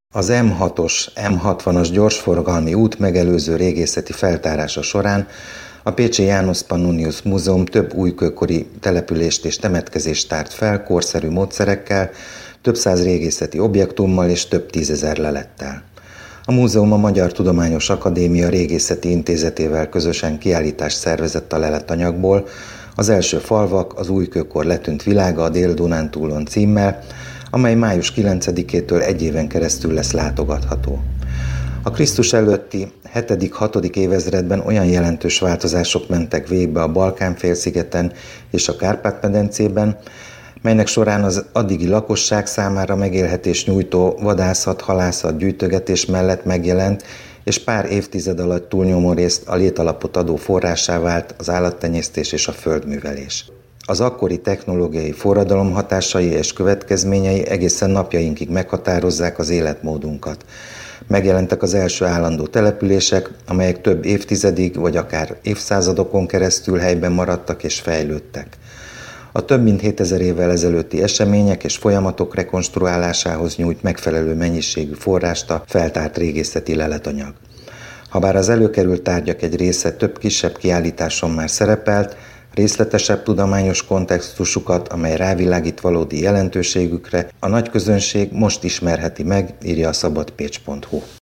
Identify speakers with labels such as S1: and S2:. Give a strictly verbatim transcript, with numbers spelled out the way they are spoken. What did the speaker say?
S1: Az M hatos M hatvanas gyorsforgalmi út megelőző régészeti feltárása során a pécsi Janus Pannonius Múzeum több újkőkori települést és temetkezést tárt fel korszerű módszerekkel, több száz régészeti objektummal és több tízezer lelettel. A múzeum a Magyar Tudományos Akadémia Régészeti Intézetével közösen kiállítást szervezett a leletanyagból, az első falvak, az újkőkor letűnt világa a Dél-Dunántúlon címmel, amely május kilencedikétől egy éven keresztül lesz látogatható. A Krisztus előtti hetedik-hatodik évezredben olyan jelentős változások mentek végbe a Balkán-félszigeten és a Kárpát-medencében, melynek során az addigi lakosság számára megélhetést nyújtó vadászat, halászat, gyűjtögetés mellett megjelent, és pár évtized alatt túlnyomó részt a létalapot adó forrásá vált az állattenyésztés és a földművelés. Az akkori technológiai forradalom hatásai és következményei egészen napjainkig meghatározzák az életmódunkat. Megjelentek az első állandó települések, amelyek több évtizedig vagy akár évszázadokon keresztül helyben maradtak és fejlődtek. A több mint hétezer évvel ezelőtti események és folyamatok rekonstruálásához nyújt megfelelő mennyiségű forrást a feltárt régészeti leletanyag. Habár az előkerült tárgyak egy része több kisebb kiállításon már szerepelt, részletesebb tudományos kontextusukat, amely rávilágít valódi jelentőségükre, a nagy közönség most ismerheti meg, írja a szabadpécs pont hu.